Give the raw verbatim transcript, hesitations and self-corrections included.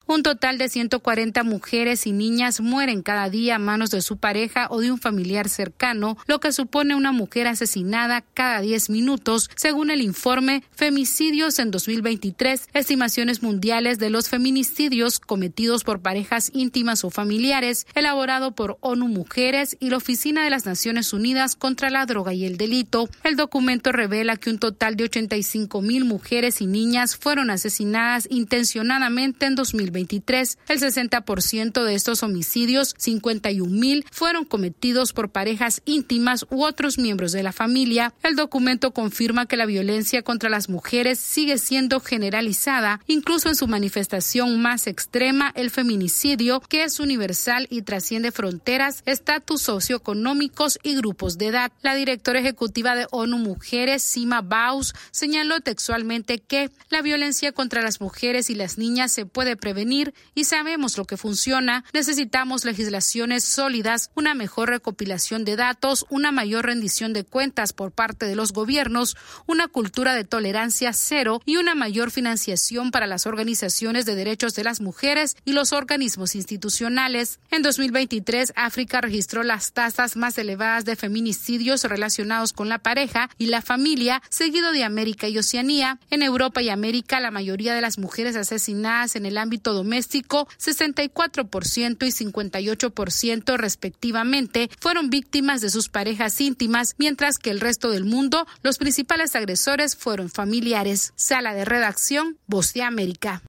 Un total de ciento cuarenta mujeres y niñas mueren cada día a manos de su pareja o de un familiar cercano, lo que supone una mujer asesinada cada diez minutos, según el informe Femicidios en dos mil veintitrés, estimaciones mundiales de los feminicidios cometidos por parejas íntimas o familiares, elaborado por ONU Mujeres y la Oficina de las Naciones Unidas contra la Droga y el Delito. El documento revela que un total de ochenta y cinco mil mujeres y niñas fueron asesinadas intencionadamente en dos mil veintitrés. El sesenta por ciento de estos homicidios, cincuenta y un mil, fueron cometidos por parejas íntimas u otros miembros de la familia. El documento confirma que la violencia contra las mujeres sigue siendo generalizada, incluso en su manifestación más extrema, el feminicidio, que es universal y trasciende fronteras, estatus socioeconómicos y grupos de edad. La directora ejecutiva de ONU Mujeres, Sima Baus, señaló textualmente que la violencia contra las mujeres y las niñas se puede prevenir y sabemos lo que funciona. Necesitamos legislaciones sólidas, una mejor recopilación de datos, una mayor rendición de cuentas por parte de los gobiernos, una cultura de tolerancia cero y una mayor financiación para las organizaciones de derechos de las mujeres y los organismos institucionales. En dos mil veintitrés, África registró las tasas más elevadas de feminicidios relacionados con la pareja y la familia, seguido de América y Oceanía. En Europa y América, la mayoría de las mujeres asesinadas en el ámbito doméstico, sesenta y cuatro por ciento y cincuenta y ocho por ciento respectivamente, fueron víctimas de sus parejas íntimas, mientras que el resto del mundo, los principales agresores fueron familiares. Sala de redacción, Voz de América.